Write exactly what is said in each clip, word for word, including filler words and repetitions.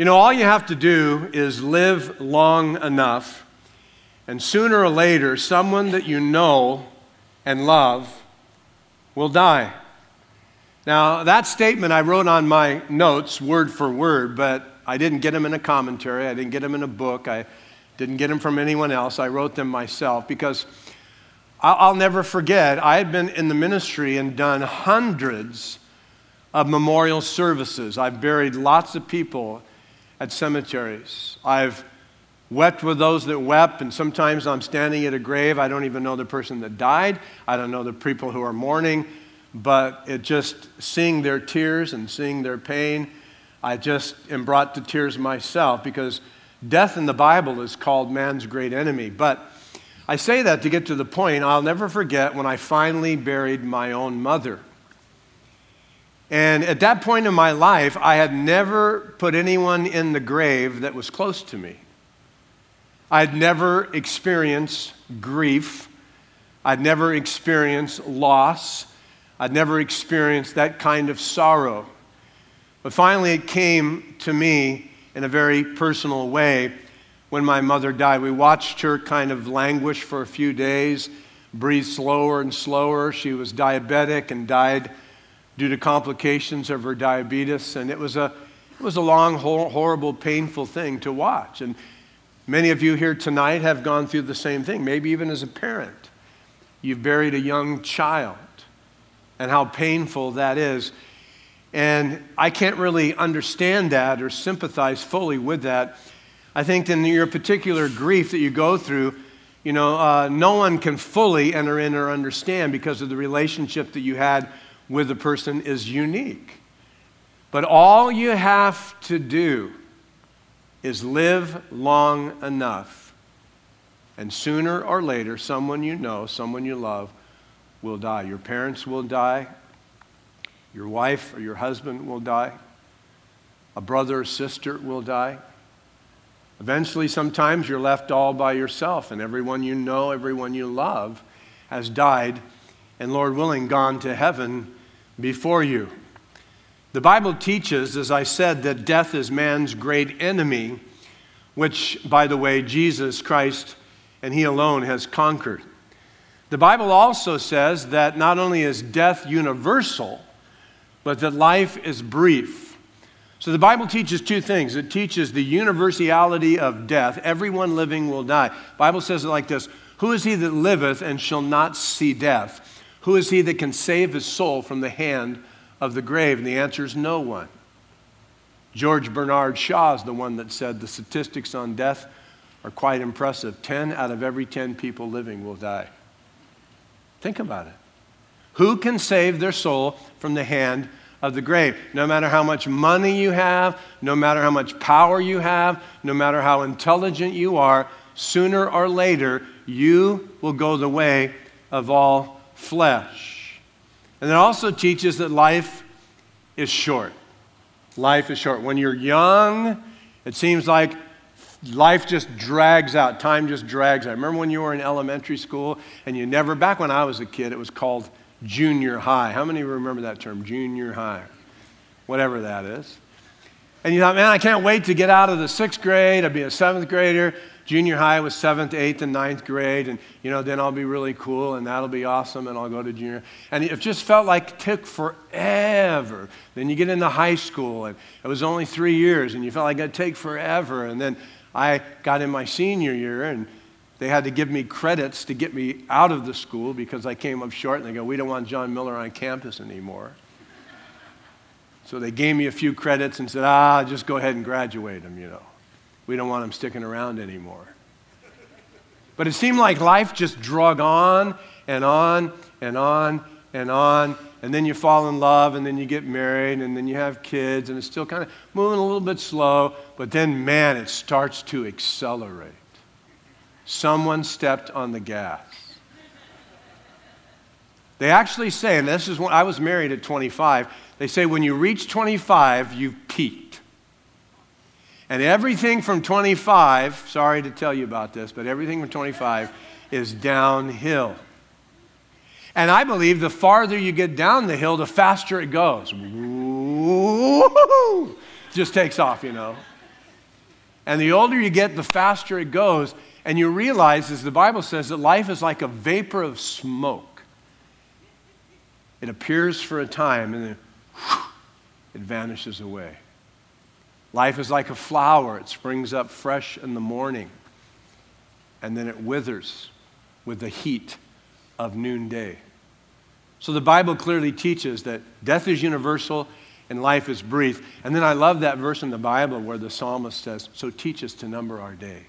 You know, all you have to do is live long enough, and sooner or later, someone that you know and love will die. Now, that statement I wrote on my notes word for word, but I didn't get them in a commentary. I didn't get them in a book. I didn't get them from anyone else. I wrote them myself because I'll never forget, I had been in the ministry and done hundreds of memorial services. I've buried lots of people at cemeteries. I've wept with those that wept, and sometimes I'm standing at a grave. I don't even know the person that died. I don't know the people who are mourning, but it just, seeing their tears and seeing their pain, I just am brought to tears myself because death in the Bible is called man's great enemy. But I say that to get to the point. I'll never forget when I finally buried my own mother. And at that point in my life, I had never put anyone in the grave that was close to me. I'd never experienced grief. I'd never experienced loss. I'd never experienced that kind of sorrow. But finally it came to me in a very personal way when my mother died. We watched her kind of languish for a few days, breathe slower and slower. She was diabetic and died due to complications of her diabetes. And it was a, it was a long, horrible, painful thing to watch. And many of you here tonight have gone through the same thing, maybe even as a parent. You've buried a young child, and how painful that is. And I can't really understand that or sympathize fully with that. I think in your particular grief that you go through, you know, uh, no one can fully enter in or understand because of the relationship that you had with the person is unique. But all you have to do is live long enough, and sooner or later, someone you know, someone you love will die. Your parents will die. Your wife or your husband will die. A brother or sister will die. Eventually, sometimes you're left all by yourself, and everyone you know, everyone you love has died, and Lord willing, gone to heaven before you. The Bible teaches, as I said, that death is man's great enemy, which, by the way, Jesus Christ and He alone has conquered. The Bible also says that not only is death universal, but that life is brief. So the Bible teaches two things. It teaches the universality of death. Everyone living will die. The Bible says it like this: who is he that liveth and shall not see death? Who is he that can save his soul from the hand of the grave? And the answer is no one. George Bernard Shaw is the one that said the statistics on death are quite impressive. Ten out of every ten people living will die. Think about it. Who can save their soul from the hand of the grave? No matter how much money you have, no matter how much power you have, no matter how intelligent you are, sooner or later, you will go the way of all flesh. And it also teaches that life is short. Life is short. When you're young, it seems like life just drags out. Time just drags out. Remember when you were in elementary school and you never, back when I was a kid, it was called junior high. How many remember that term, junior high? Whatever that is. And you thought, man, I can't wait to get out of the sixth grade. I'll be a seventh grader. Junior high was seventh, eighth, and ninth grade. And, you know, then I'll be really cool, and that'll be awesome, and I'll go to junior. And it just felt like it took forever. Then you get into high school, and it was only three years, and you felt like it'd take forever. And then I got in my senior year, and they had to give me credits to get me out of the school because I came up short, and they go, we don't want John Miller on campus anymore. So they gave me a few credits and said, ah, just go ahead and graduate him, you know. We don't want him sticking around anymore. But it seemed like life just drug on and on and on and on. And then you fall in love, and then you get married, and then you have kids, and it's still kind of moving a little bit slow. But then, man, it starts to accelerate. Someone stepped on the gas. They actually say, and this is when I was married at twenty-five, they say when you reach twenty-five, you've peaked. And everything from twenty-five, sorry to tell you about this, but everything from twenty-five is downhill. And I believe the farther you get down the hill, the faster it goes. Woo-hoo-hoo! Just takes off, you know. And the older you get, the faster it goes. And you realize, as the Bible says, that life is like a vapor of smoke. It appears for a time and then whew, it vanishes away. Life is like a flower. It springs up fresh in the morning and then it withers with the heat of noonday. So the Bible clearly teaches that death is universal and life is brief. And then I love that verse in the Bible where the psalmist says, so teach us to number our days,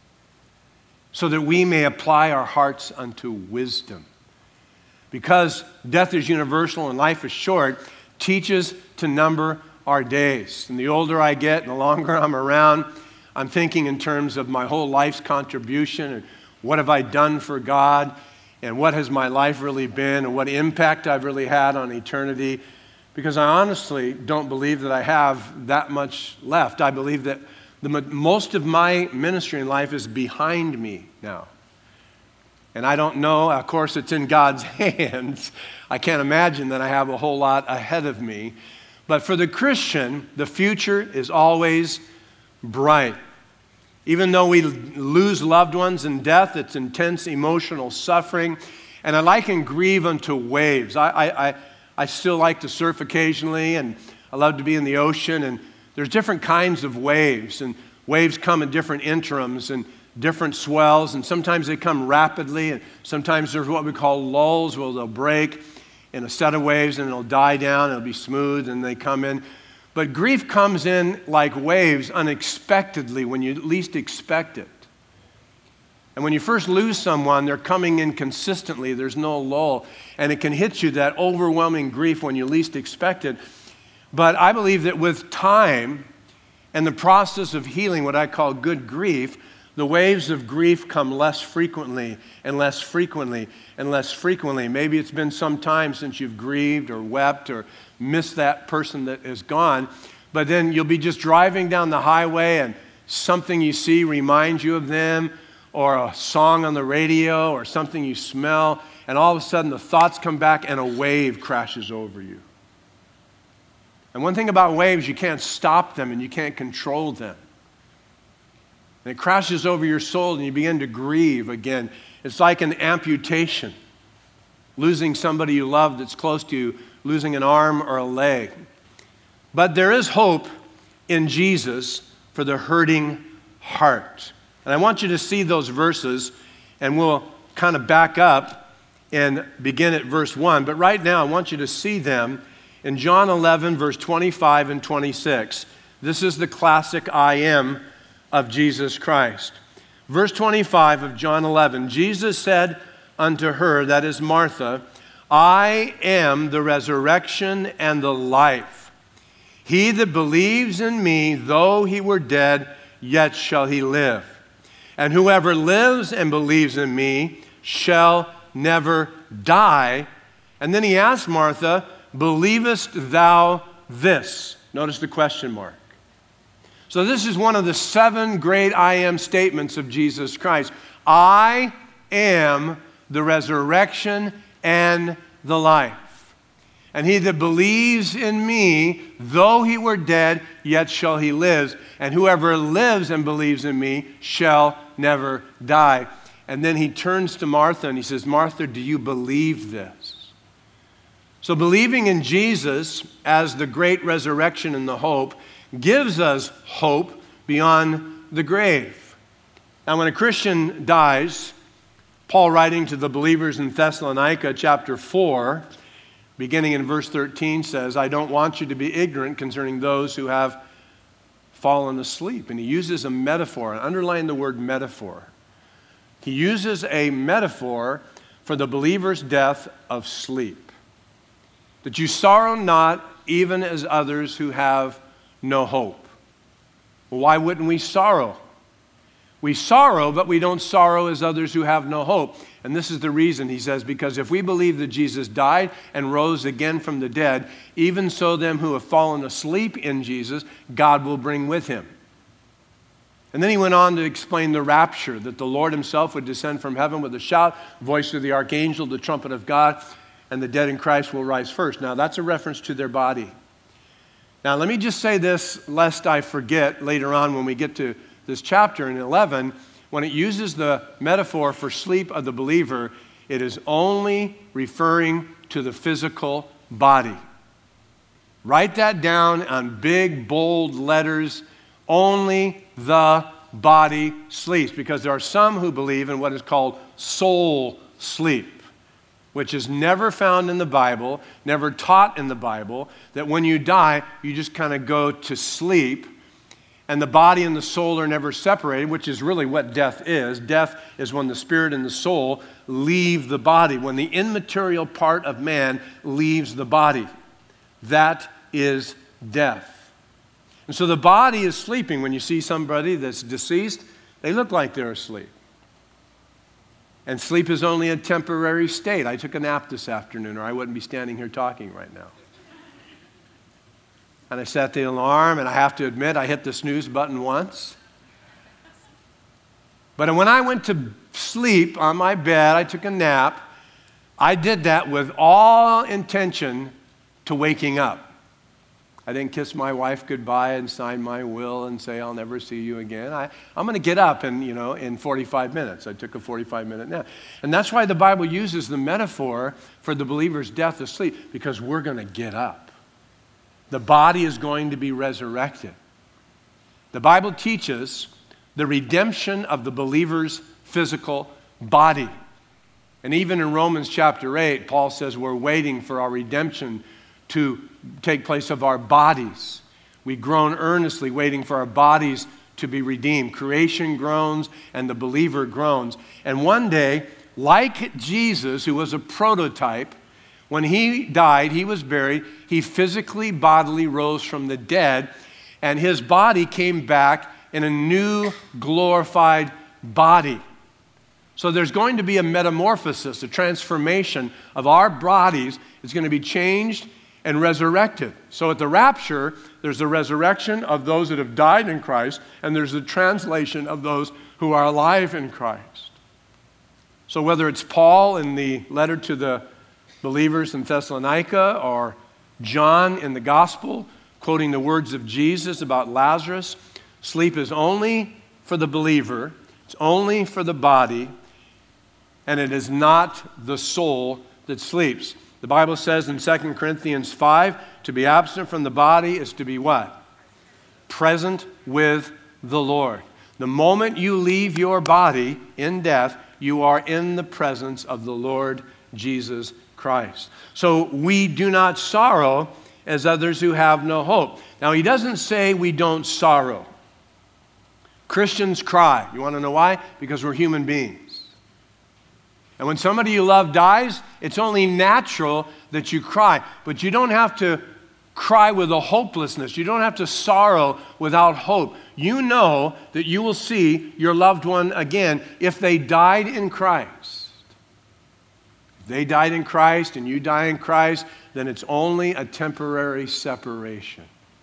so that we may apply our hearts unto wisdom. Because death is universal and life is short, teach us to number our days. And the older I get and the longer I'm around, I'm thinking in terms of my whole life's contribution and what have I done for God and what has my life really been and what impact I've really had on eternity. Because I honestly don't believe that I have that much left. I believe that the most of my ministry in life is behind me now. And I don't know, of course it's in God's hands. I can't imagine that I have a whole lot ahead of me. But for the Christian, the future is always bright. Even though we lose loved ones in death, it's intense emotional suffering. And I liken grief unto waves. I, I, I, I still like to surf occasionally, and I love to be in the ocean. And there's different kinds of waves. And waves come in different interims and different swells. And sometimes they come rapidly. And sometimes there's what we call lulls, where they'll break in a set of waves and it'll die down. It'll be smooth and they come in. But grief comes in like waves unexpectedly when you least expect it. And when you first lose someone, they're coming in consistently. There's no lull. And it can hit you, that overwhelming grief, when you least expect it. But I believe that with time and the process of healing, what I call good grief, the waves of grief come less frequently and less frequently and less frequently. Maybe it's been some time since you've grieved or wept or missed that person that is gone, but then you'll be just driving down the highway and something you see reminds you of them, or a song on the radio or something you smell, and all of a sudden the thoughts come back and a wave crashes over you. And one thing about waves, you can't stop them and you can't control them. And it crashes over your soul and you begin to grieve again. It's like an amputation, losing somebody you love that's close to you, losing an arm or a leg. But there is hope in Jesus for the hurting heart. And I want you to see those verses, and we'll kind of back up and begin at verse one. But right now, I want you to see them in John eleven, verse twenty-five and twenty-six. This is the classic I am of Jesus Christ. Verse twenty-five of John eleven, Jesus said unto her, that is Martha, I am the resurrection and the life. He that believes in me, though he were dead, yet shall he live. And whoever lives and believes in me shall never die. And then he asked Martha, believest thou this? Notice the question mark. So this is one of the seven great I am statements of Jesus Christ. I am the resurrection and the life. And he that believes in me, though he were dead, yet shall he live. And whoever lives and believes in me shall never die. And then he turns to Martha and he says, Martha, do you believe this? So believing in Jesus as the great resurrection and the hope gives us hope beyond the grave. Now, when a Christian dies, Paul, writing to the believers in Thessalonica, chapter four, beginning in verse thirteen, says, I don't want you to be ignorant concerning those who have fallen asleep. And he uses a metaphor, and underline the word metaphor. He uses a metaphor for the believer's death of sleep. That you sorrow not, even as others who have no hope. Well, why wouldn't we sorrow? We sorrow, but we don't sorrow as others who have no hope. And this is the reason, he says, because if we believe that Jesus died and rose again from the dead, even so them who have fallen asleep in Jesus, God will bring with him. And then he went on to explain the rapture, that the Lord himself would descend from heaven with a shout, voice of the archangel, the trumpet of God, and the dead in Christ will rise first. Now, that's a reference to their body. Now, let me just say this, lest I forget later on when we get to this chapter in eleven, when it uses the metaphor for sleep of the believer, it is only referring to the physical body. Write that down on big, bold letters. Only the body sleeps. Because there are some who believe in what is called soul sleep, which is never found in the Bible, never taught in the Bible, that when you die, you just kind of go to sleep, and the body and the soul are never separated, which is really what death is. Death is when the spirit and the soul leave the body, when the immaterial part of man leaves the body. That is death. And so the body is sleeping. When you see somebody that's deceased, they look like they're asleep. And sleep is only a temporary state. I took a nap this afternoon, or I wouldn't be standing here talking right now. And I set the alarm, and I have to admit, I hit the snooze button once. But when I went to sleep on my bed, I took a nap, I did that with all intention to waking up. I didn't kiss my wife goodbye and sign my will and say, I'll never see you again. I, I'm going to get up in, you know, in forty-five minutes. I took a forty-five minute nap. And that's why the Bible uses the metaphor for the believer's death asleep, because we're going to get up. The body is going to be resurrected. The Bible teaches the redemption of the believer's physical body. And even in Romans chapter eight, Paul says we're waiting for our redemption to take place of our bodies. We groan earnestly, waiting for our bodies to be redeemed. Creation groans and the believer groans. And one day, like Jesus, who was a prototype, when he died, he was buried, he physically, bodily rose from the dead, and his body came back in a new, glorified body. So there's going to be a metamorphosis, a transformation of our bodies. It's going to be changed and resurrected. So at the rapture, there's the resurrection of those that have died in Christ, and there's the translation of those who are alive in Christ. So whether it's Paul in the letter to the believers in Thessalonica, or John in the gospel, quoting the words of Jesus about Lazarus, sleep is only for the believer, it's only for the body, and it is not the soul that sleeps. The Bible says in Second Corinthians five, to be absent from the body is to be what? Present with the Lord. The moment you leave your body in death, you are in the presence of the Lord Jesus Christ. So we do not sorrow as others who have no hope. Now, he doesn't say we don't sorrow. Christians cry. You want to know why? Because we're human beings. And when somebody you love dies, it's only natural that you cry. But you don't have to cry with a hopelessness. You don't have to sorrow without hope. You know that you will see your loved one again if they died in Christ. If they died in Christ and you die in Christ, then it's only a temporary separation.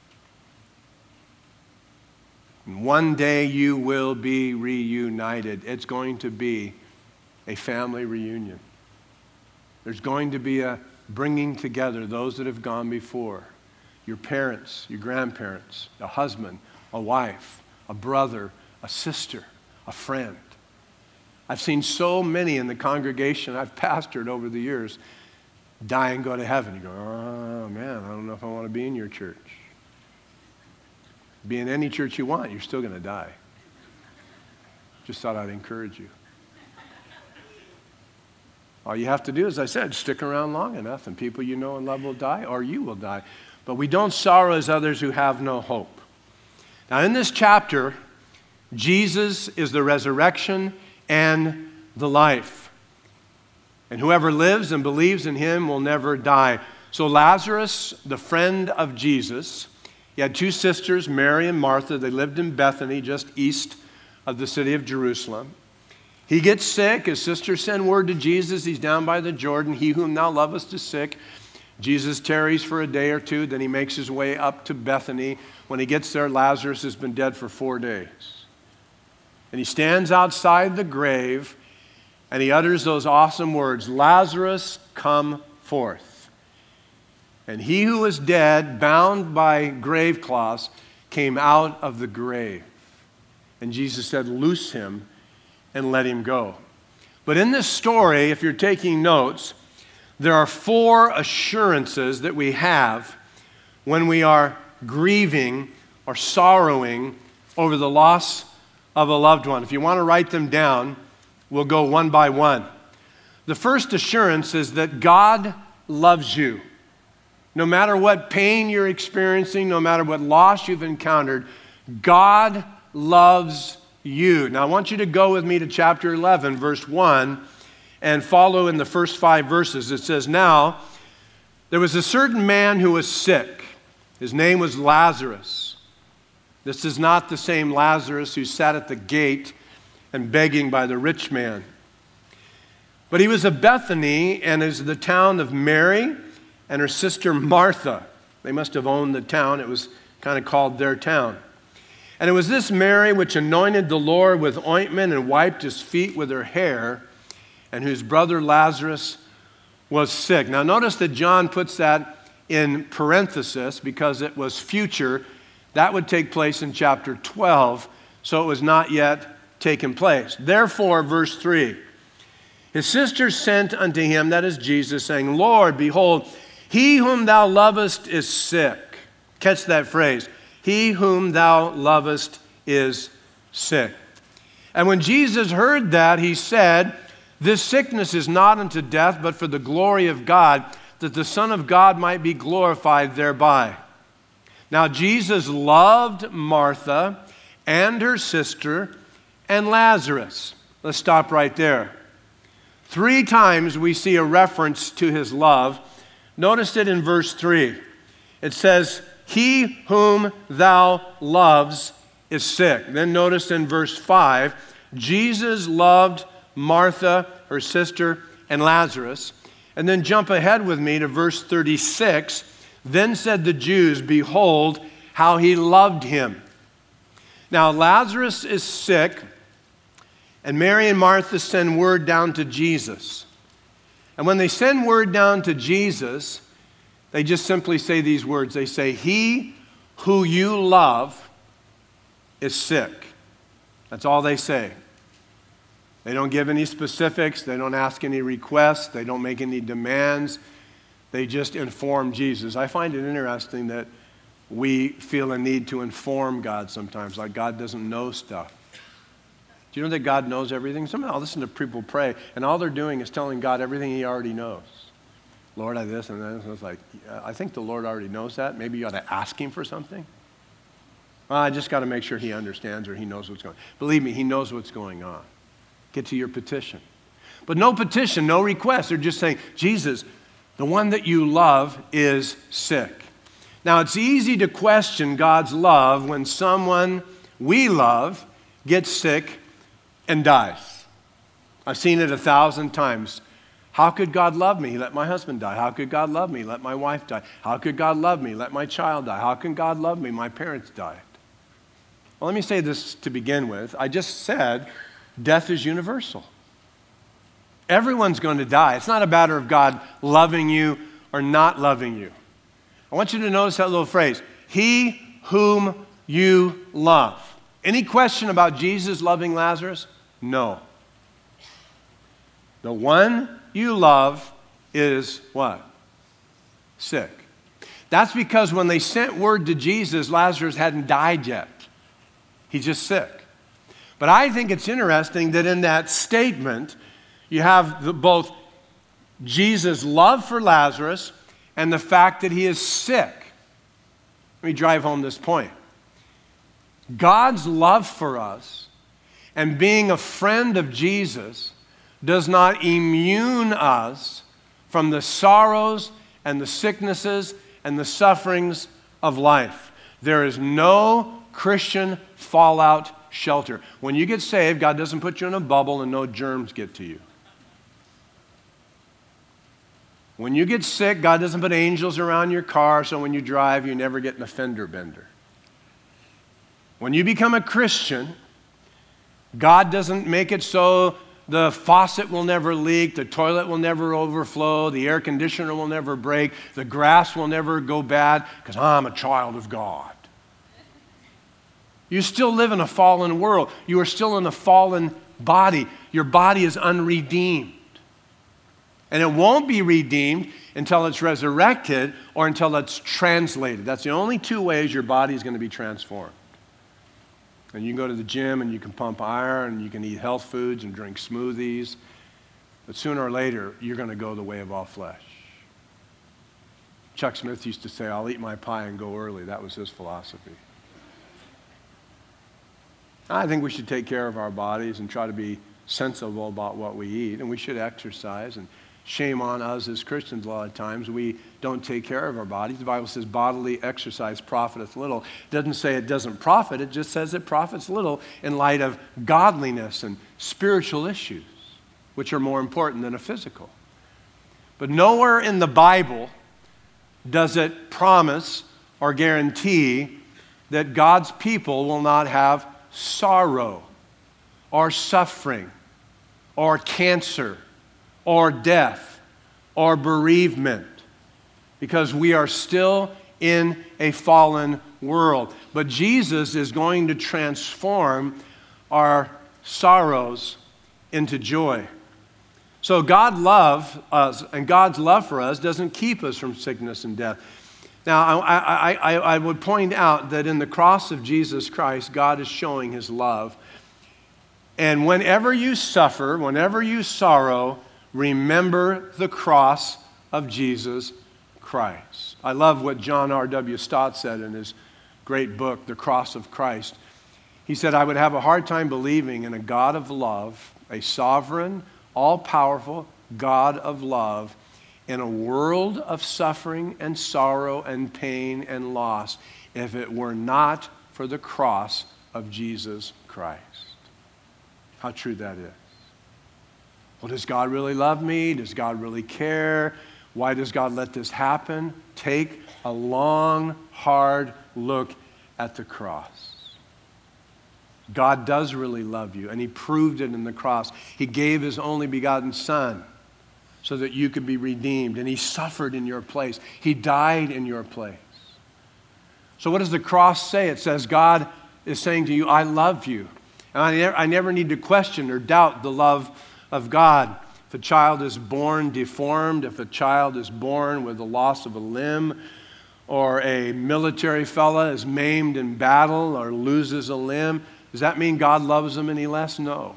And one day you will be reunited. It's going to be a family reunion. There's going to be a bringing together those that have gone before. Your parents, your grandparents, a husband, a wife, a brother, a sister, a friend. I've seen so many in the congregation I've pastored over the years die and go to heaven. You go, oh man, I don't know if I want to be in your church. Be in any church you want, you're still going to die. Just thought I'd encourage you. All you have to do, as I said, stick around long enough and people you know and love will die, or you will die. But we don't sorrow as others who have no hope. Now in this chapter, Jesus is the resurrection and the life. And whoever lives and believes in him will never die. So Lazarus, the friend of Jesus, he had two sisters, Mary and Martha. They lived in Bethany, just east of the city of Jerusalem. He gets sick. His sisters send word to Jesus. He's down by the Jordan. He whom thou lovest is sick. Jesus tarries for a day or two. Then he makes his way up to Bethany. When he gets there, Lazarus has been dead for four days. And he stands outside the grave and he utters those awesome words, Lazarus, come forth. And he who was dead, bound by grave cloths, came out of the grave. And Jesus said, loose him and let him go. But in this story, if you're taking notes, there are four assurances that we have when we are grieving or sorrowing over the loss of a loved one. If you want to write them down, we'll go one by one. The first assurance is that God loves you. No matter what pain you're experiencing, no matter what loss you've encountered, God loves you. Now, I want you to go with me to chapter eleven, verse one, and follow in the first five verses. It says, now, there was a certain man who was sick. His name was Lazarus. This is not the same Lazarus who sat at the gate and begging by the rich man. But he was of Bethany, and is the town of Mary and her sister Martha. They must have owned the town. It was kind of called their town. And it was this Mary which anointed the Lord with ointment and wiped his feet with her hair, and whose brother Lazarus was sick. Now notice that John puts that in parenthesis because it was future. That would take place in chapter twelve, so it was not yet taken place. Therefore, verse three, his sister sent unto him, that is Jesus, saying, Lord, behold, he whom thou lovest is sick. Catch that phrase. He whom thou lovest is sick. And when Jesus heard that, he said, this sickness is not unto death, but for the glory of God, that the Son of God might be glorified thereby. Now, Jesus loved Martha and her sister and Lazarus. Let's stop right there. Three times we see a reference to his love. Notice it in verse three. It says, he whom thou loves is sick. Then notice in verse five, Jesus loved Martha, her sister, and Lazarus. And then jump ahead with me to verse thirty-six. Then said the Jews, behold, how he loved him. Now Lazarus is sick, and Mary and Martha send word down to Jesus. And when they send word down to Jesus, they just simply say these words. They say, he who you love is sick. That's all they say. They don't give any specifics. They don't ask any requests. They don't make any demands. They just inform Jesus. I find it interesting that we feel a need to inform God sometimes, like God doesn't know stuff. Do you know that God knows everything? Somehow I listen to people pray, and all they're doing is telling God everything he already knows. Lord, I this and that. And I was like, yeah, I think the Lord already knows that. Maybe you ought to ask him for something. Well, I just got to make sure he understands or he knows what's going on. Believe me, he knows what's going on. Get to your petition. But no petition, no request. They're just saying, Jesus, the one that you love is sick. Now, it's easy to question God's love when someone we love gets sick and dies. I've seen it a thousand times. How could God love me? He let my husband die. How could God love me? Let my wife die. How could God love me? Let my child die. How can God love me? My parents died. Well, let me say this to begin with. I just said death is universal. Everyone's going to die. It's not a matter of God loving you or not loving you. I want you to notice that little phrase, he whom you love. Any question about Jesus loving Lazarus? No. The one you love is what? Sick. That's because when they sent word to Jesus, Lazarus hadn't died yet. He's just sick. But I think it's interesting that in that statement, you have the, both Jesus' love for Lazarus and the fact that he is sick. Let me drive home this point. God's love for us and being a friend of Jesus does not immune us from the sorrows and the sicknesses and the sufferings of life. There is no Christian fallout shelter. When you get saved, God doesn't put you in a bubble and no germs get to you. When you get sick, God doesn't put angels around your car so when you drive, you never get in a fender bender. When you become a Christian, God doesn't make it so the faucet will never leak, the toilet will never overflow, the air conditioner will never break, the grass will never go bad because I'm a child of God. You still live in a fallen world. You are still in a fallen body. Your body is unredeemed. And it won't be redeemed until it's resurrected or until it's translated. That's the only two ways your body is going to be transformed. And you can go to the gym and you can pump iron and you can eat health foods and drink smoothies. But sooner or later, you're going to go the way of all flesh. Chuck Smith used to say, I'll eat my pie and go early. That was his philosophy. I think we should take care of our bodies and try to be sensible about what we eat. And we should exercise. And shame on us as Christians a lot of times. We don't take care of our bodies. The Bible says bodily exercise profiteth little. It doesn't say it doesn't profit. It just says it profits little in light of godliness and spiritual issues, which are more important than a physical. But nowhere in the Bible does it promise or guarantee that God's people will not have sorrow or suffering or cancer or death or bereavement, because we are still in a fallen world. But Jesus is going to transform our sorrows into joy. So God loves us, and God's love for us doesn't keep us from sickness and death. Now, I, I, I, I would point out that in the cross of Jesus Christ, God is showing his love. And whenever you suffer, whenever you sorrow, remember the cross of Jesus Christ. I love what John R W Stott said in his great book, The Cross of Christ. He said, I would have a hard time believing in a God of love, a sovereign, all-powerful God of love, in a world of suffering and sorrow and pain and loss, if it were not for the cross of Jesus Christ. How true that is. Well, does God really love me? Does God really care? Why does God let this happen? Take a long, hard look at the cross. God does really love you, and he proved it in the cross. He gave his only begotten Son so that you could be redeemed, and he suffered in your place. He died in your place. So what does the cross say? It says God is saying to you, I love you. And I never, I never need to question or doubt the love of God. If a child is born deformed, if a child is born with the loss of a limb, or a military fella is maimed in battle or loses a limb, does that mean God loves them any less? No.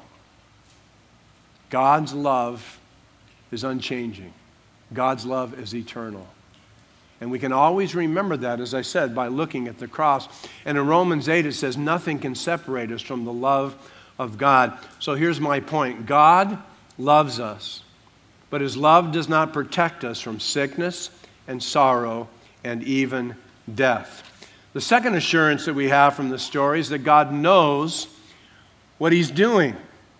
God's love is unchanging. God's love is eternal. And we can always remember that, as I said, by looking at the cross. And in Romans eight, it says, nothing can separate us from the love of God. So here's my point. God loves us, but his love does not protect us from sickness and sorrow and even death. The second assurance that we have from the story is that God knows what he's doing.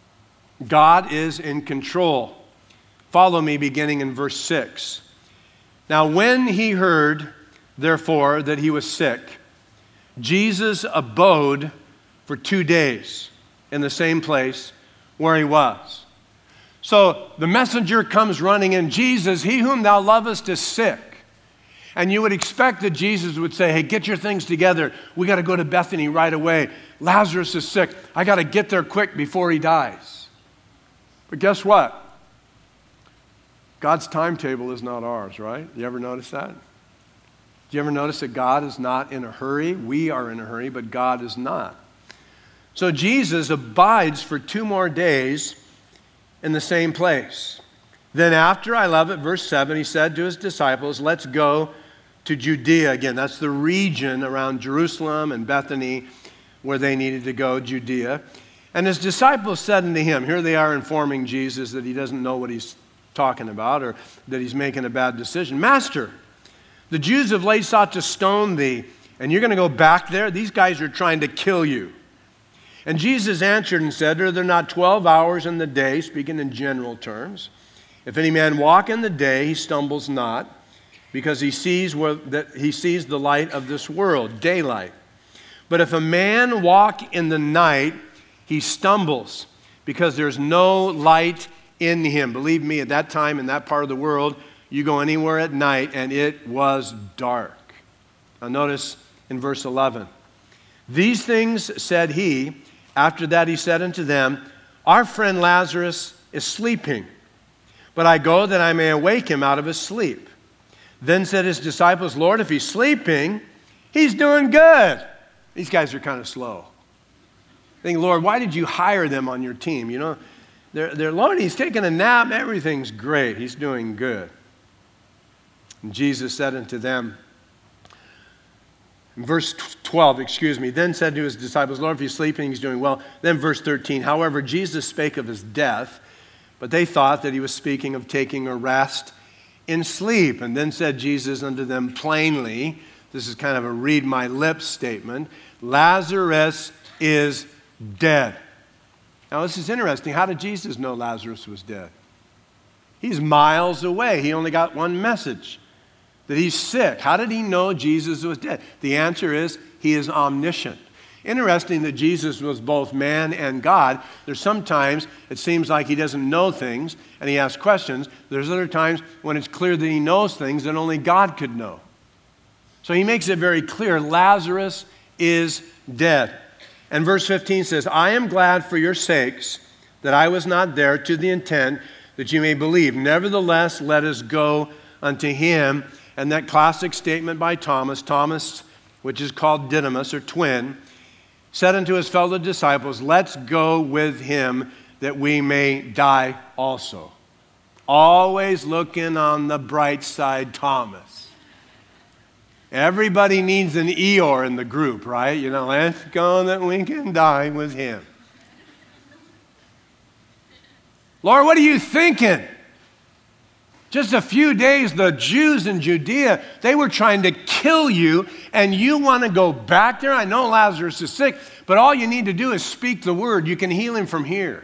God is in control. Follow me beginning in verse six. Now when he heard, therefore, that he was sick, Jesus abode for two days in the same place where he was. So the messenger comes running in, Jesus, he whom thou lovest is sick. And you would expect that Jesus would say, hey, get your things together. We got to go to Bethany right away. Lazarus is sick. I got to get there quick before he dies. But guess what? God's timetable is not ours, right? You ever notice that? Do you ever notice that God is not in a hurry? We are in a hurry, but God is not. So Jesus abides for two more days in the same place. Then after, I love it, verse seven, he said to his disciples, let's go to Judea. Again, that's the region around Jerusalem and Bethany where they needed to go, Judea. And his disciples said unto him, here they are informing Jesus that he doesn't know what he's talking about or that he's making a bad decision. Master, the Jews have late sought to stone thee, and you're going to go back there? These guys are trying to kill you. And Jesus answered and said, are there not twelve hours in the day, speaking in general terms? If any man walk in the day, he stumbles not, because he sees where, that he sees the light of this world, daylight. But if a man walk in the night, he stumbles, because there's no light in him. Believe me, at that time, in that part of the world, you go anywhere at night, and it was dark. Now notice in verse eleven. These things said he. After that he said unto them, Our friend Lazarus is sleeping, but I go that I may awake him out of his sleep. Then said his disciples, Lord, if he's sleeping, he's doing good. These guys are kind of slow. Think, Lord, why did you hire them on your team? You know, they're, they're Lord, he's taking a nap. Everything's great. He's doing good. And Jesus said unto them, in verse twelve, excuse me, then said to his disciples, Lord, if he's sleeping, he's doing well. Then verse thirteen, however, Jesus spake of his death, but they thought that he was speaking of taking a rest in sleep. And then said Jesus unto them plainly, this is kind of a read my lips statement, Lazarus is dead. Now this is interesting. How did Jesus know Lazarus was dead? He's miles away. He only got one message, that he's sick. How did he know Jesus was dead? The answer is he is omniscient. Interesting that Jesus was both man and God. There's sometimes it seems like he doesn't know things and he asks questions. There's other times when it's clear that he knows things that only God could know. So he makes it very clear, Lazarus is dead. And verse fifteen says, I am glad for your sakes that I was not there, to the intent that you may believe. Nevertheless, let us go unto him. And that classic statement by Thomas, Thomas, which is called Didymus or twin, said unto his fellow disciples, let's go with him that we may die also. Always looking on the bright side, Thomas. Everybody needs an Eeyore in the group, right? You know, let's go that we can die with him. Lord, what are you thinking? Just a few days, the Jews in Judea, they were trying to kill you, and you want to go back there? I know Lazarus is sick, but all you need to do is speak the word. You can heal him from here.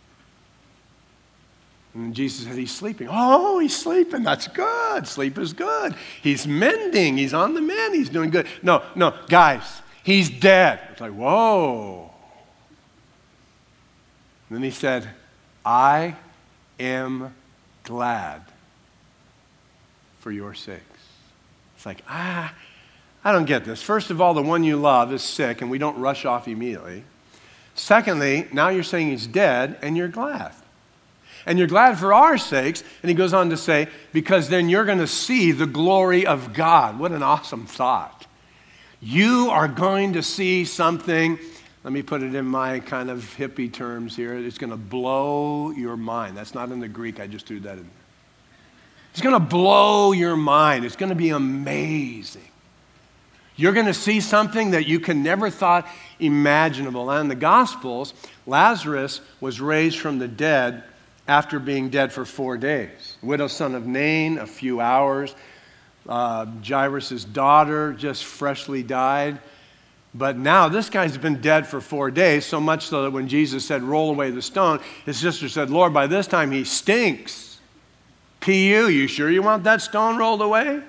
And Jesus said, he's sleeping. Oh, he's sleeping. That's good. Sleep is good. He's mending. He's on the mend. He's doing good. No, no, guys, he's dead. It's like, whoa. And then he said, I am glad for your sakes. It's like, ah, I don't get this. First of all, the one you love is sick, and we don't rush off immediately. Secondly, now you're saying he's dead, and you're glad. And you're glad for our sakes. And he goes on to say, because then you're going to see the glory of God. What an awesome thought. You are going to see something, let me put it in my kind of hippie terms here, it's going to blow your mind. That's not in the Greek, I just threw that in there. It's going to blow your mind. It's going to be amazing. You're going to see something that you can never thought imaginable. And in the Gospels, Lazarus was raised from the dead after being dead for four days. The widow's son of Nain, a few hours. Uh, Jairus' daughter just freshly died. But now this guy's been dead for four days, so much so that when Jesus said, roll away the stone, his sister said, Lord, by this time he stinks. P U, you sure you want that stone rolled away?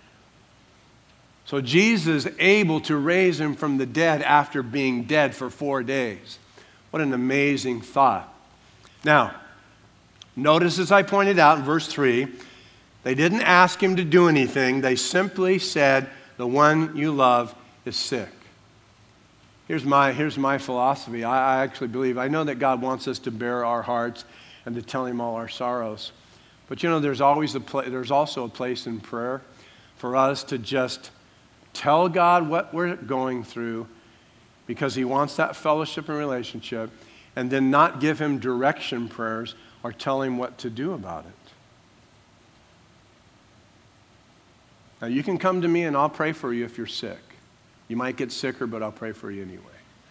So Jesus is able to raise him from the dead after being dead for four days. What an amazing thought. Now, notice as I pointed out in verse three, they didn't ask him to do anything. They simply said, the one you love is sick. Here's my, here's my philosophy. I, I actually believe, I know that God wants us to bear our hearts and to tell him all our sorrows. But you know, there's always a pla- there's also a place in prayer for us to just tell God what we're going through, because he wants that fellowship and relationship, and then not give him direction prayers or tell him what to do about it. Now, you can come to me and I'll pray for you if you're sick. You might get sicker, but I'll pray for you anyway.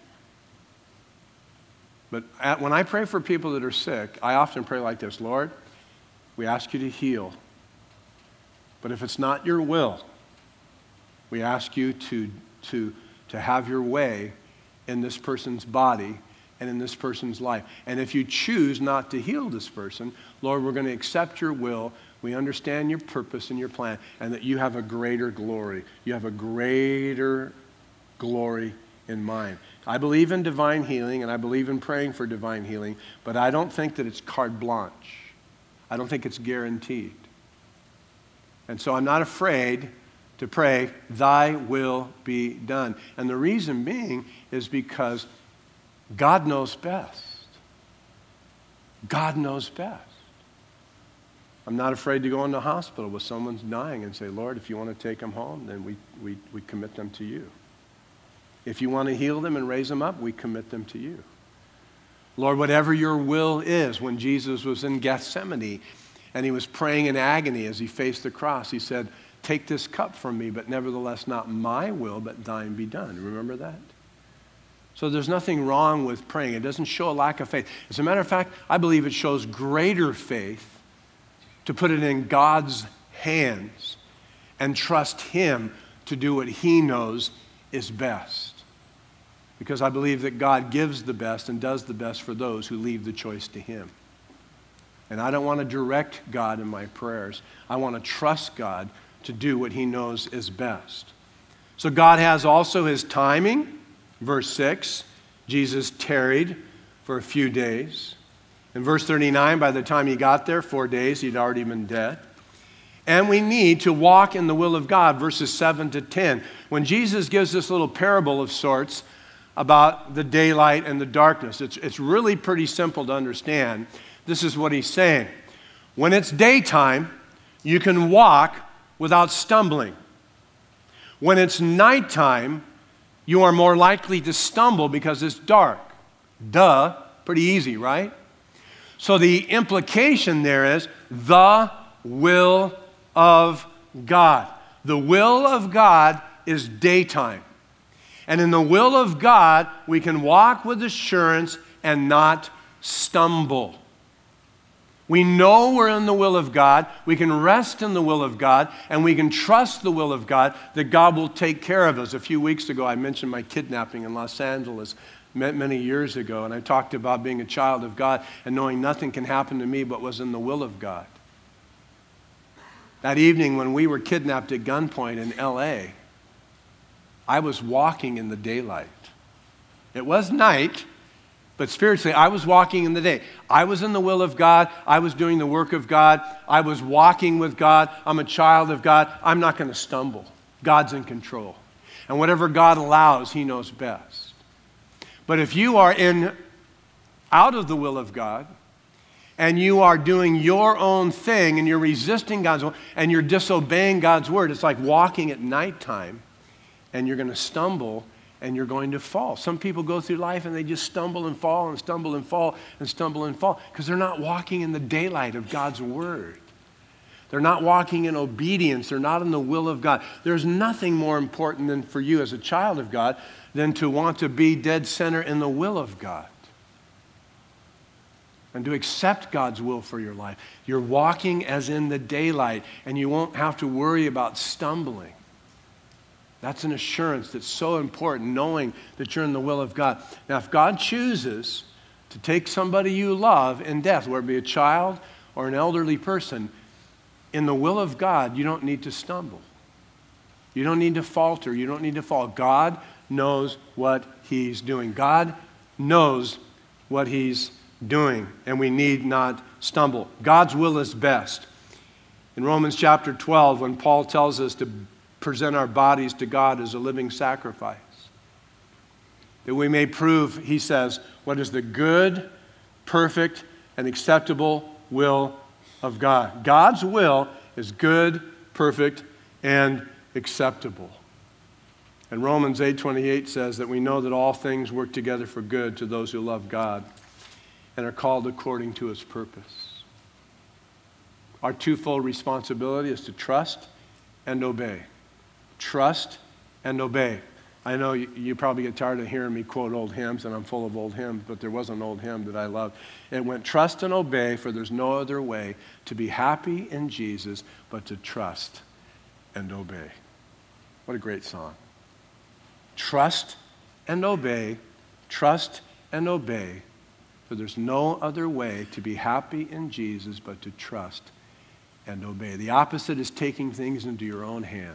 But at, when I pray for people that are sick, I often pray like this, Lord, we ask you to heal. But if it's not your will, we ask you to, to, to have your way in this person's body and in this person's life. And if you choose not to heal this person, Lord, we're going to accept your will. We understand your purpose and your plan, and that you have a greater glory. You have a greater glory in mind. I believe in divine healing, and I believe in praying for divine healing, but I don't think that it's carte blanche. I don't think it's guaranteed. And so I'm not afraid to pray, thy will be done. And the reason being is because God knows best. God knows best. I'm not afraid to go in the hospital with someone's dying and say, Lord, if you want to take them home, then we, we, we commit them to you. If you want to heal them and raise them up, we commit them to you. Lord, whatever your will is. When Jesus was in Gethsemane and he was praying in agony as he faced the cross, he said, take this cup from me, but nevertheless not my will, but thine be done. Remember that? So there's nothing wrong with praying. It doesn't show a lack of faith. As a matter of fact, I believe it shows greater faith to put it in God's hands and trust him to do what he knows is best. Because I believe that God gives the best and does the best for those who leave the choice to him. And I don't want to direct God in my prayers. I want to trust God to do what he knows is best. So God has also his timing. Verse six, Jesus tarried for a few days. In verse thirty-nine, by the time he got there, four days, he'd already been dead. And we need to walk in the will of God, verses seven to ten. When Jesus gives this little parable of sorts about the daylight and the darkness, it's, it's really pretty simple to understand. This is what he's saying. When it's daytime, you can walk without stumbling. When it's nighttime, you are more likely to stumble because it's dark. Duh, pretty easy, right? So the implication there is the will of God. The will of God is daytime. And in the will of God, we can walk with assurance and not stumble. We know we're in the will of God, we can rest in the will of God, and we can trust the will of God that God will take care of us. A few weeks ago, I mentioned my kidnapping in Los Angeles many years ago, and I talked about being a child of God and knowing nothing can happen to me but was in the will of God. That evening when we were kidnapped at gunpoint in L A, I was walking in the daylight. It was night, but spiritually, I was walking in the day. I was in the will of God. I was doing the work of God. I was walking with God. I'm a child of God. I'm not going to stumble. God's in control. And whatever God allows, he knows best. But if you are in out of the will of God, and you are doing your own thing, and you're resisting God's will, and you're disobeying God's word, it's like walking at nighttime, and you're going to stumble, and you're going to fall. Some people go through life and they just stumble and fall and stumble and fall and stumble and fall because they're not walking in the daylight of God's word. They're not walking in obedience. They're not in the will of God. There's nothing more important than for you as a child of God than to want to be dead center in the will of God and to accept God's will for your life. You're walking as in the daylight, and you won't have to worry about stumbling. That's an assurance that's so important, knowing that you're in the will of God. Now, if God chooses to take somebody you love in death, whether it be a child or an elderly person, in the will of God, you don't need to stumble. You don't need to falter. You don't need to fall. God knows what he's doing. God knows what he's doing, and we need not stumble. God's will is best. In Romans chapter twelve, when Paul tells us to present our bodies to God as a living sacrifice, that we may prove, he says, what is the good, perfect, and acceptable will of God. God's will is good, perfect, and acceptable. And Romans eight twenty-eight says that we know that all things work together for good to those who love God and are called according to his purpose. Our twofold responsibility is to trust and obey. Trust and obey. I know you, you probably get tired of hearing me quote old hymns, and I'm full of old hymns, but there was an old hymn that I loved. It went, trust and obey, for there's no other way to be happy in Jesus but to trust and obey. What a great song. Trust and obey, trust and obey, for there's no other way to be happy in Jesus but to trust and obey. The opposite is taking things into your own hands.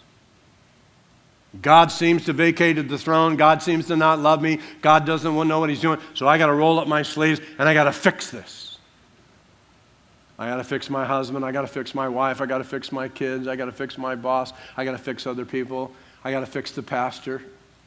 God seems to have vacated the throne. God seems to not love me. God doesn't want to know what he's doing. So I got to roll up my sleeves and I got to fix this. I got to fix my husband. I got to fix my wife. I got to fix my kids. I got to fix my boss. I got to fix other people. I got to fix the pastor.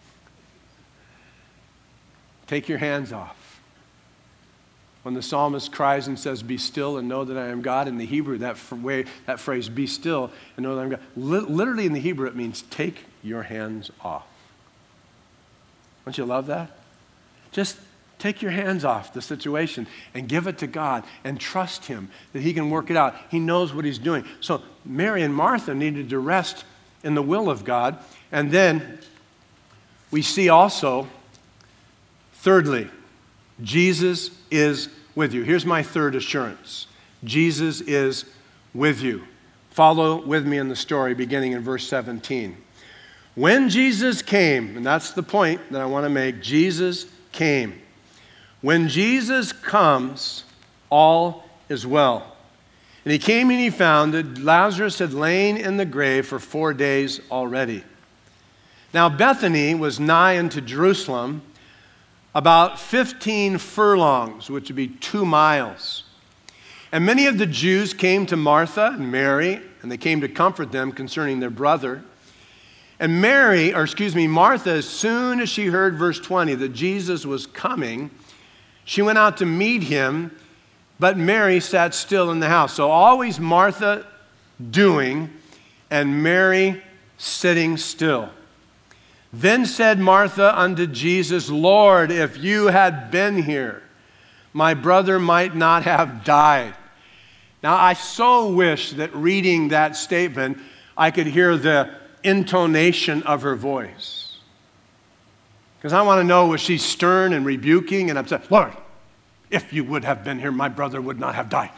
Take your hands off. When the psalmist cries and says, be still and know that I am God, in the Hebrew, that, way, that phrase, be still and know that I am God, literally in the Hebrew, it means take your hands off. Don't you love that? Just take your hands off the situation and give it to God and trust Him that He can work it out. He knows what He's doing. So Mary and Martha needed to rest in the will of God. And then we see also, thirdly, Jesus is with you. Here's my third assurance. Jesus is with you. Follow with me in the story beginning in verse seventeen. When Jesus came, and that's the point that I want to make, Jesus came. When Jesus comes, all is well. And He came and He found that Lazarus had lain in the grave for four days already. Now Bethany was nigh unto Jerusalem, about fifteen furlongs, which would be two miles. And many of the Jews came to Martha and Mary, and they came to comfort them concerning their brother. And Mary, or excuse me, Martha, as soon as she heard verse twenty that Jesus was coming, she went out to meet Him, but Mary sat still in the house. So always Martha doing, and Mary sitting still. Then said Martha unto Jesus, Lord, if you had been here, my brother might not have died. Now, I so wish that reading that statement, I could hear the intonation of her voice. Because I want to know, was she stern and rebuking and upset? Lord, if you would have been here, my brother would not have died.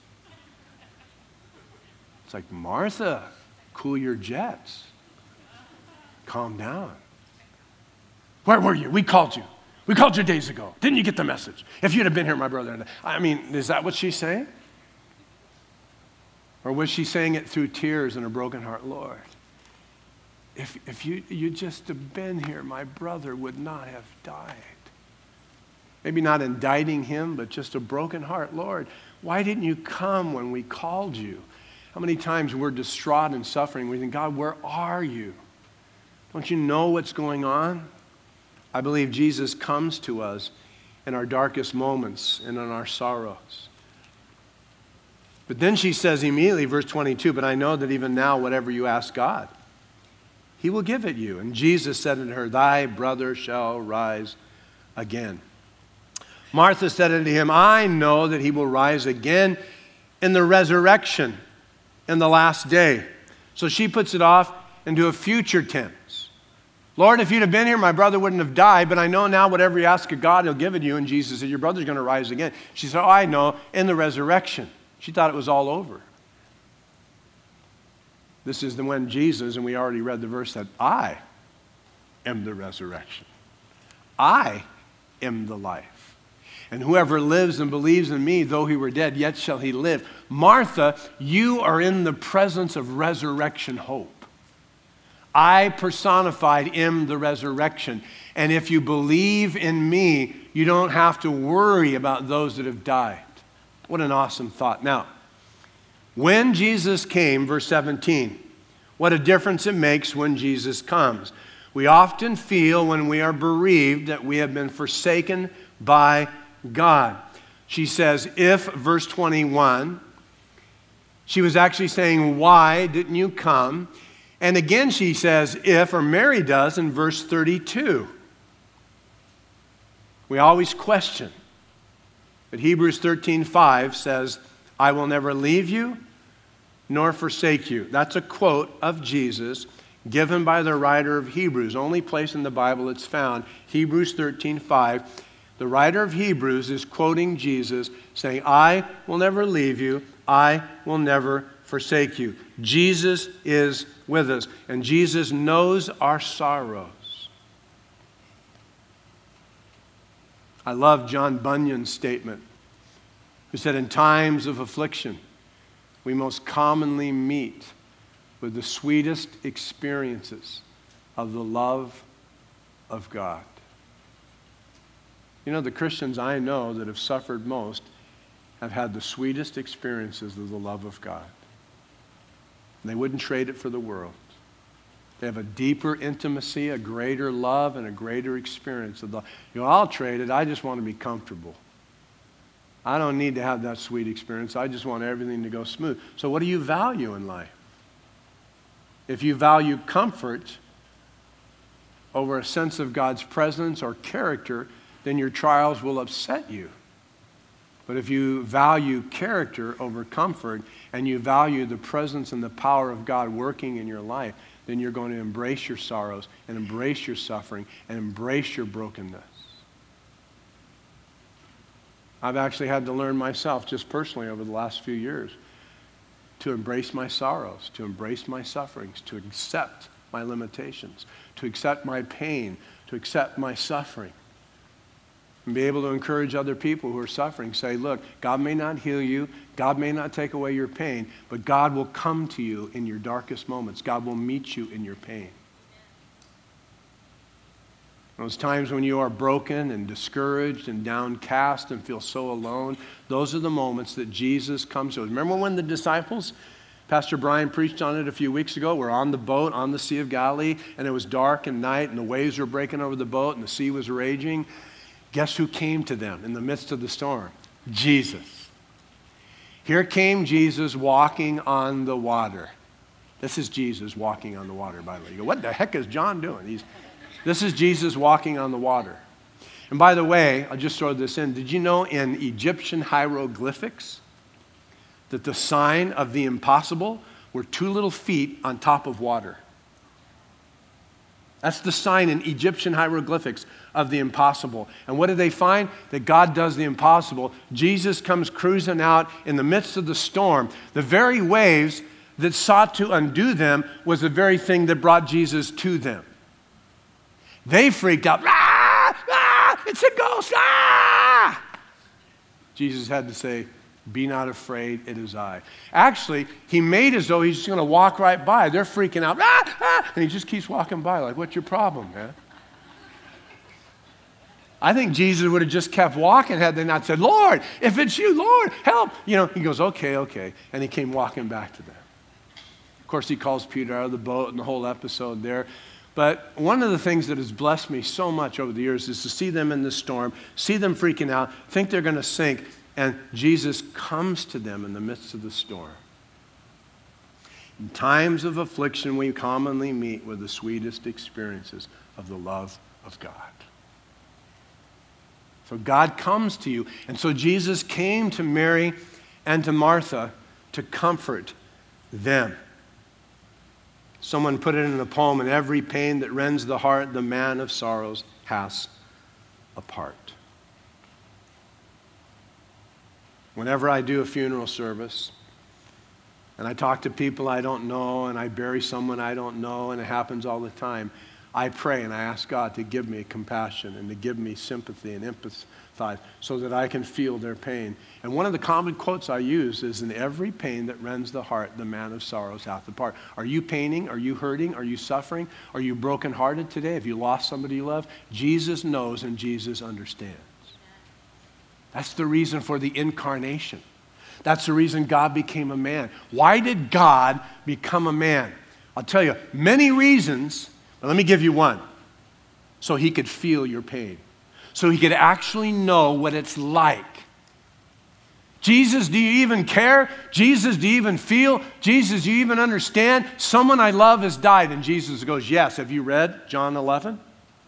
It's like, Martha, cool your jets. Calm down. Where were you? We called you. We called you days ago. Didn't you get the message? If you'd have been here, my brother. I mean, is that what she's saying? Or was she saying it through tears and a broken heart? Lord, if, if you, you just have been here, my brother would not have died. Maybe not indicting him, but just a broken heart. Lord, why didn't you come when we called you? How many times we're distraught and suffering? We think, God, where are you? Don't you know what's going on? I believe Jesus comes to us in our darkest moments and in our sorrows. But then she says immediately, verse twenty-two, but I know that even now, whatever you ask God, He will give it you. And Jesus said unto her, thy brother shall rise again. Martha said unto Him, I know that He will rise again in the resurrection in the last day. So she puts it off into a future tense. Lord, if you'd have been here, my brother wouldn't have died, but I know now whatever you ask of God, He'll give it you. And Jesus said, your brother's going to rise again. She said, oh, I know, in the resurrection. She thought it was all over. This is the when Jesus, and we already read the verse, said, I am the resurrection. I am the life. And whoever lives and believes in me, though he were dead, yet shall he live. Martha, you are in the presence of resurrection hope. I personified Him, the resurrection. And if you believe in me, you don't have to worry about those that have died. What an awesome thought. Now, when Jesus came, verse seventeen, what a difference it makes when Jesus comes. We often feel when we are bereaved that we have been forsaken by God. She says, if, verse twenty-one, she was actually saying, why didn't you come? And again she says, if, or Mary does in verse thirty-two. We always question. But Hebrews thirteen five says, I will never leave you nor forsake you. That's a quote of Jesus given by the writer of Hebrews. Only place in the Bible it's found, Hebrews thirteen five. The writer of Hebrews is quoting Jesus saying, I will never leave you, I will never forsake you. Jesus is with us, and Jesus knows our sorrows. I love John Bunyan's statement, who said, in times of affliction, we most commonly meet with the sweetest experiences of the love of God. You know, the Christians I know that have suffered most have had the sweetest experiences of the love of God. And they wouldn't trade it for the world. They have a deeper intimacy, a greater love, and a greater experience of the, you know, I'll trade it. I just want to be comfortable. I don't need to have that sweet experience. I just want everything to go smooth. So what do you value in life? If you value comfort over a sense of God's presence or character, then your trials will upset you. But if you value character over comfort and you value the presence and the power of God working in your life, then you're going to embrace your sorrows and embrace your suffering and embrace your brokenness. I've actually had to learn myself, just personally over the last few years, to embrace my sorrows, to embrace my sufferings, to accept my limitations, to accept my pain, to accept my suffering. And be able to encourage other people who are suffering. Say, look, God may not heal you. God may not take away your pain. But God will come to you in your darkest moments. God will meet you in your pain. Those times when you are broken and discouraged and downcast and feel so alone, those are the moments that Jesus comes to us. Remember when the disciples, Pastor Brian preached on it a few weeks ago, were on the boat on the Sea of Galilee, and it was dark and night, and the waves were breaking over the boat, and the sea was raging. Guess who came to them in the midst of the storm? Jesus. Here came Jesus walking on the water. This is Jesus walking on the water, by the way. You go, what the heck is John doing? He's, this is Jesus walking on the water. And by the way, I'll just throw this in. Did you know in Egyptian hieroglyphics that the sign of the impossible were two little feet on top of water? That's the sign in Egyptian hieroglyphics of the impossible. And what did they find? That God does the impossible. Jesus comes cruising out in the midst of the storm. The very waves that sought to undo them was the very thing that brought Jesus to them. They freaked out. Ah! Ah! It's a ghost! Ah! Jesus had to say, be not afraid, it is I. Actually, he made as though he's just going to walk right by. They're freaking out. Ah, ah, and he just keeps walking by like, what's your problem, man? I think Jesus would have just kept walking had they not said, Lord, if it's you, Lord, help. You know, he goes, okay, okay. And he came walking back to them. Of course, he calls Peter out of the boat and the whole episode there. But one of the things that has blessed me so much over the years is to see them in the storm, see them freaking out, think they're going to sink. And Jesus comes to them in the midst of the storm. In times of affliction, we commonly meet with the sweetest experiences of the love of God. So God comes to you. And so Jesus came to Mary and to Martha to comfort them. Someone put it in a poem, in every pain that rends the heart, the man of sorrows has a part. Whenever I do a funeral service, and I talk to people I don't know, and I bury someone I don't know, and it happens all the time, I pray and I ask God to give me compassion and to give me sympathy and empathize so that I can feel their pain. And one of the common quotes I use is, in every pain that rends the heart, the man of sorrows hath a part. Are you paining? Are you hurting? Are you suffering? Are you brokenhearted today? Have you lost somebody you love? Jesus knows and Jesus understands. That's the reason for the incarnation. That's the reason God became a man. Why did God become a man? I'll tell you, many reasons, but let me give you one. So he could feel your pain. So he could actually know what it's like. Jesus, do you even care? Jesus, do you even feel? Jesus, do you even understand? Someone I love has died. And Jesus goes, yes. Have you read John eleven?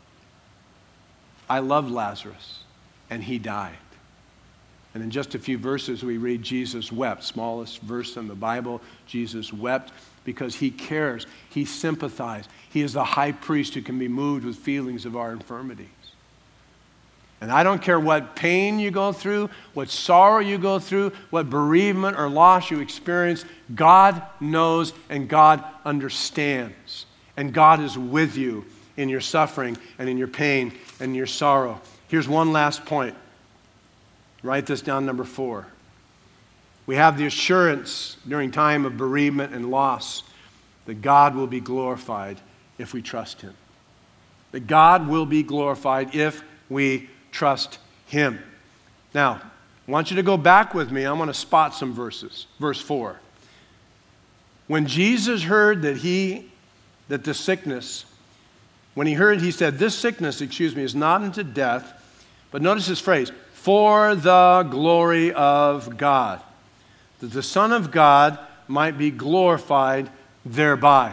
I loved Lazarus, and he died. And in just a few verses, we read Jesus wept. Smallest verse in the Bible, Jesus wept because he cares. He sympathized. He is the high priest who can be moved with feelings of our infirmities. And I don't care what pain you go through, what sorrow you go through, what bereavement or loss you experience, God knows and God understands. And God is with you in your suffering and in your pain and your sorrow. Here's one last point. Write this down, number four. We have the assurance during time of bereavement and loss that God will be glorified if we trust him. That God will be glorified if we trust him. Now, I want you to go back with me. I want to spot some verses. Verse four. When Jesus heard that he, that the sickness, when he heard, he said, this sickness, excuse me, is not unto death, but notice this phrase, for the glory of God, that the Son of God might be glorified thereby.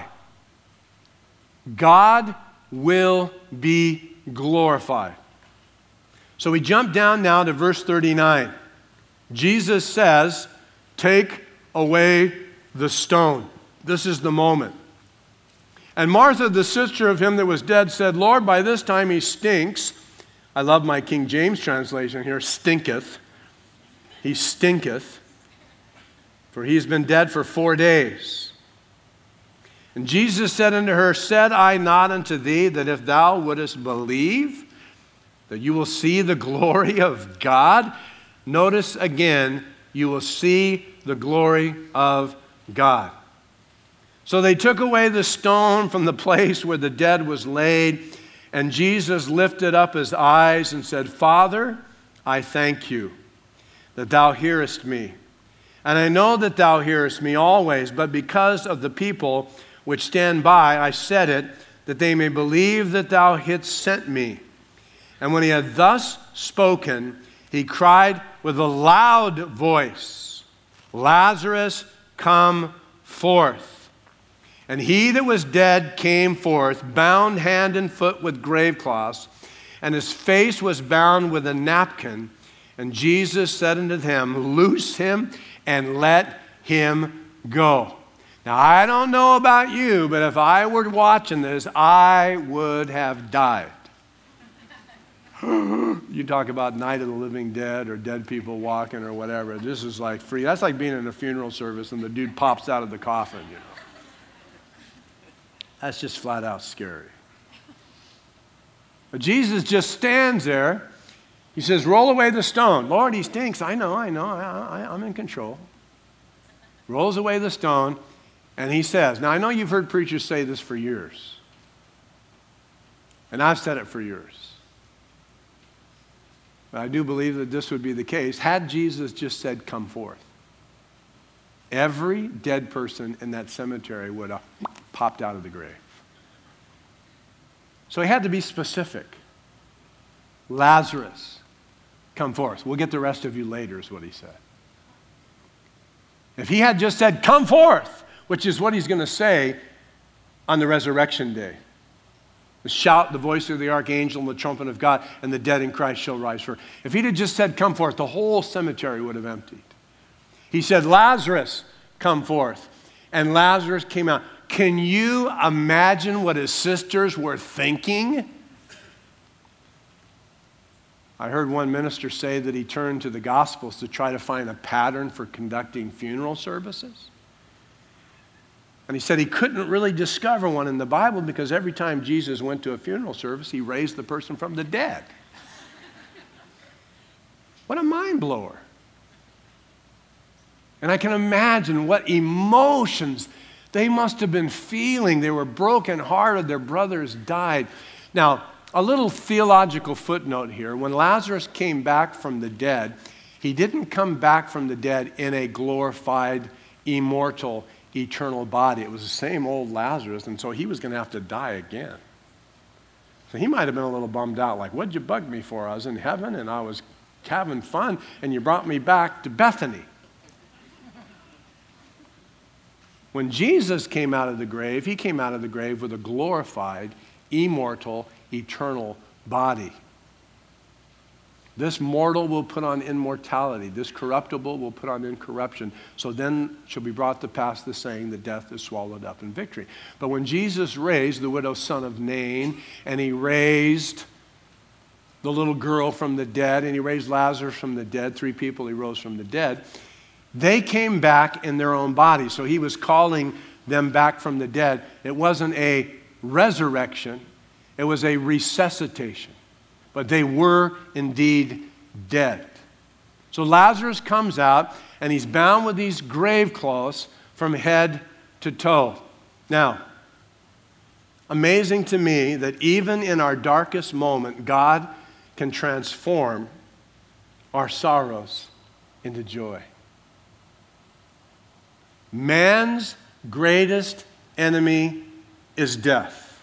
God will be glorified. So we jump down now to verse thirty-nine. Jesus says, take away the stone. This is the moment. And Martha, the sister of him that was dead, said, Lord, by this time he stinks. I love my King James translation here, stinketh. He stinketh, for he has been dead for four days. And Jesus said unto her, said I not unto thee that if thou wouldest believe, that you will see the glory of God? Notice again, you will see the glory of God. So they took away the stone from the place where the dead was laid, and Jesus lifted up his eyes and said, Father, I thank you that thou hearest me. And I know that thou hearest me always, but because of the people which stand by, I said it, that they may believe that thou hadst sent me. And when he had thus spoken, he cried with a loud voice, Lazarus, come forth. And he that was dead came forth, bound hand and foot with grave cloths, and his face was bound with a napkin. And Jesus said unto him, loose him and let him go. Now, I don't know about you, but if I were watching this, I would have died. You talk about Night of the Living Dead or dead people walking or whatever. This is like free. That's like being in a funeral service and the dude pops out of the coffin, you know. That's just flat out scary. But Jesus just stands there. He says, roll away the stone. Lord, he stinks. I know, I know. I, I, I'm in control. Rolls away the stone, and he says, now I know you've heard preachers say this for years. And I've said it for years. But I do believe that this would be the case had Jesus just said, come forth. Every dead person in that cemetery would have popped out of the grave. So he had to be specific. Lazarus, come forth. We'll get the rest of you later, is what he said. If he had just said, come forth, which is what he's going to say on the resurrection day. The shout, the voice of the archangel, and the trumpet of God, and the dead in Christ shall rise first. If he'd have just said, come forth, the whole cemetery would have emptied. He said, Lazarus, come forth. And Lazarus came out. Can you imagine what his sisters were thinking? I heard one minister say that he turned to the Gospels to try to find a pattern for conducting funeral services. And he said he couldn't really discover one in the Bible because every time Jesus went to a funeral service, he raised the person from the dead. What a mind blower. And I can imagine what emotions they must have been feeling. They were brokenhearted. Their brothers died. Now, a little theological footnote here. When Lazarus came back from the dead, he didn't come back from the dead in a glorified, immortal, eternal body. It was the same old Lazarus, and so he was going to have to die again. So he might have been a little bummed out, like, what'd you bug me for? I was in heaven, and I was having fun, and you brought me back to Bethany. When Jesus came out of the grave, he came out of the grave with a glorified, immortal, eternal body. This mortal will put on immortality. This corruptible will put on incorruption. So then shall be brought to pass the saying that death is swallowed up in victory. But when Jesus raised the widow's son of Nain, and he raised the little girl from the dead, and he raised Lazarus from the dead, three people he rose from the dead, they came back in their own body. So he was calling them back from the dead. It wasn't a resurrection. It was a resuscitation. But they were indeed dead. So Lazarus comes out, and he's bound with these grave clothes from head to toe. Now, amazing to me that even in our darkest moment, God can transform our sorrows into joy. Man's greatest enemy is death.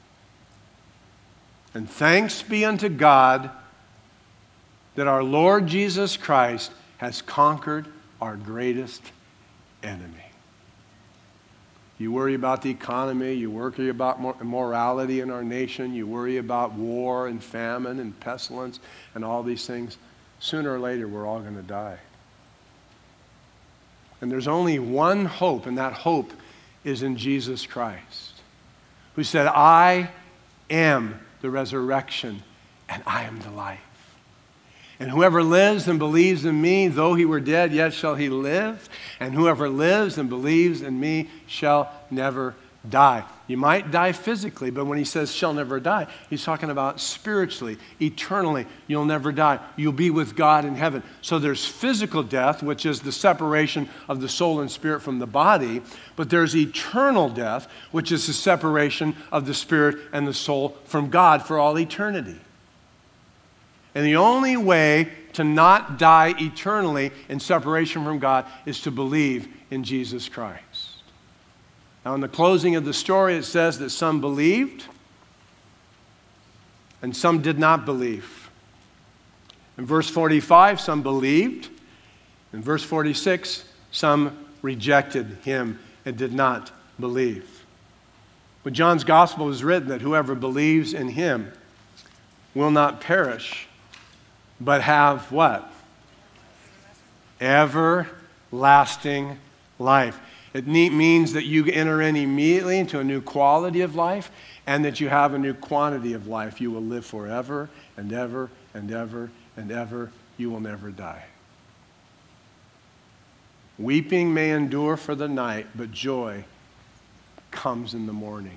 And thanks be unto God that our Lord Jesus Christ has conquered our greatest enemy. You worry about the economy, you worry about immorality in our nation, you worry about war and famine and pestilence and all these things. Sooner or later, we're all going to die. And there's only one hope, and that hope is in Jesus Christ, who said, I am the resurrection and I am the life. And whoever lives and believes in me, though he were dead, yet shall he live. And whoever lives and believes in me shall never die. You might die physically, but when he says shall never die, he's talking about spiritually, eternally. You'll never die. You'll be with God in heaven. So there's physical death, which is the separation of the soul and spirit from the body, but there's eternal death, which is the separation of the spirit and the soul from God for all eternity. And the only way to not die eternally in separation from God is to believe in Jesus Christ. Now, in the closing of the story, it says that some believed and some did not believe. In verse forty-five, some believed. In verse forty-six, some rejected him and did not believe. But John's gospel is written that whoever believes in him will not perish, but have what? Everlasting life. It means that you enter in immediately into a new quality of life and that you have a new quantity of life. You will live forever and ever and ever and ever. You will never die. Weeping may endure for the night, but joy comes in the morning.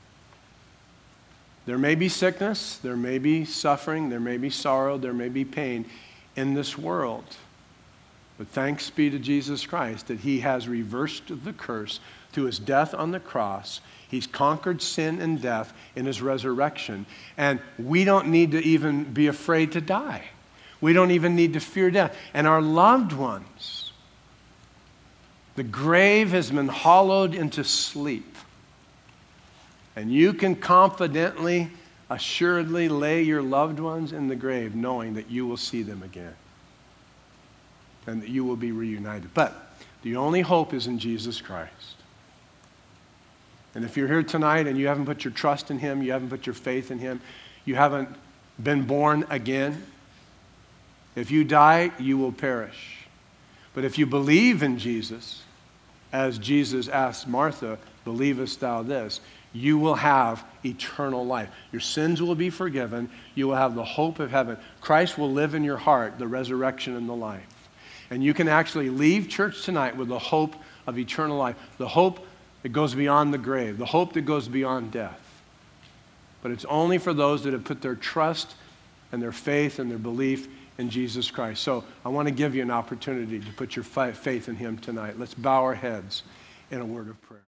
There may be sickness, there may be suffering, there may be sorrow, there may be pain in this world. But thanks be to Jesus Christ that he has reversed the curse through his death on the cross. He's conquered sin and death in his resurrection. And we don't need to even be afraid to die. We don't even need to fear death. And our loved ones, the grave has been hollowed into sleep. And you can confidently, assuredly lay your loved ones in the grave knowing that you will see them again and that you will be reunited. But the only hope is in Jesus Christ. And if you're here tonight and you haven't put your trust in him, you haven't put your faith in him, you haven't been born again, if you die, you will perish. But if you believe in Jesus, as Jesus asked Martha, believest thou this? You will have eternal life. Your sins will be forgiven. You will have the hope of heaven. Christ will live in your heart, the resurrection and the life. And you can actually leave church tonight with the hope of eternal life, the hope that goes beyond the grave, the hope that goes beyond death. But it's only for those that have put their trust and their faith and their belief in Jesus Christ. So I want to give you an opportunity to put your faith in him tonight. Let's bow our heads in a word of prayer.